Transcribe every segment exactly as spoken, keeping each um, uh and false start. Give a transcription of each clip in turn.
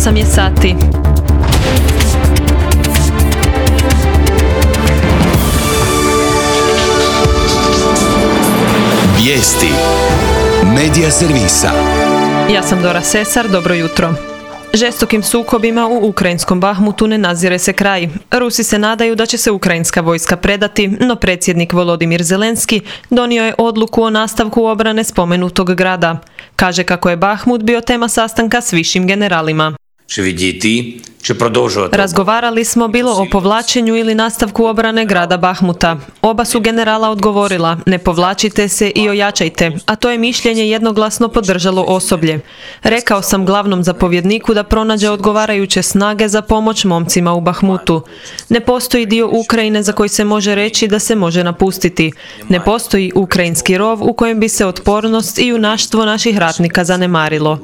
osam je sati. Vijesti Medija servisa. Ja sam Dora Sesar, dobro jutro. Žestokim sukobima u ukrajinskom Bahmutu ne nazire se kraj. Rusi se nadaju da će se ukrajinska vojska predati, no predsjednik Volodimir Zelenski donio je odluku o nastavku obrane spomenutog grada. Kaže kako je Bahmut bio tema sastanka s višim generalima. Razgovarali smo bilo o povlačenju ili nastavku obrane grada Bahmuta. Oba su generala odgovorila, ne povlačite se i ojačajte, a to je mišljenje jednoglasno podržalo osoblje. Rekao sam glavnom zapovjedniku da pronađe odgovarajuće snage za pomoć momcima u Bahmutu. Ne postoji dio Ukrajine za koji se može reći da se može napustiti. Ne postoji ukrajinski rov u kojem bi se otpornost i junaštvo naših ratnika zanemarilo.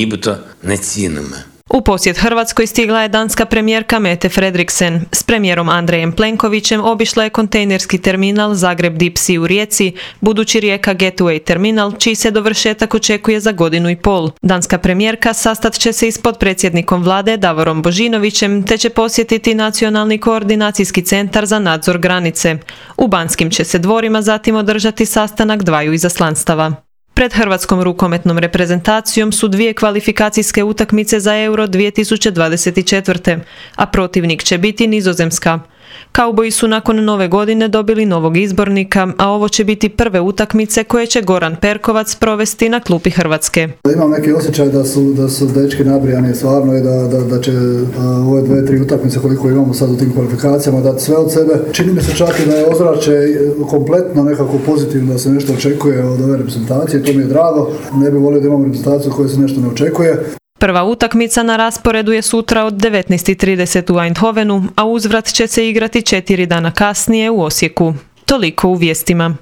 U posjet Hrvatskoj stigla je danska premijerka Mette Frederiksen. S premijerom Andrejem Plenkovićem obišla je kontejnerski terminal Zagreb Deep Sea u Rijeci, budući Rijeka Gateway terminal, čiji se dovršetak očekuje za godinu i pol. Danska premijerka sastat će se i s potpredsjednikom vlade Davorom Božinovićem, te će posjetiti Nacionalni koordinacijski centar za nadzor granice. U Banskim će se dvorima zatim održati sastanak dvaju izaslanstava. Pred hrvatskom rukometnom reprezentacijom su dvije kvalifikacijske utakmice za Euro dvije tisuće dvadeset četvrte. a protivnik će biti Nizozemska. Kauboji su nakon nove godine dobili novog izbornika, a ovo će biti prve utakmice koje će Goran Perkovac provesti na klupi Hrvatske. Imam neki osjećaj da su, da su dečki nabrijani stvarno i da, da, da će uh, ove dve, tri utakmice koliko imamo sad u tim kvalifikacijama dati sve od sebe. Čini mi se čak i da je ozračje kompletno nekako pozitivno, da se nešto očekuje od ove reprezentacije, to mi je drago. Ne bih volio da imamo reprezentaciju koja se nešto ne očekuje. Prva utakmica na rasporedu je sutra od devetnaest i trideset u Eindhovenu, a uzvrat će se igrati četiri dana kasnije u Osijeku. Toliko u vijestima.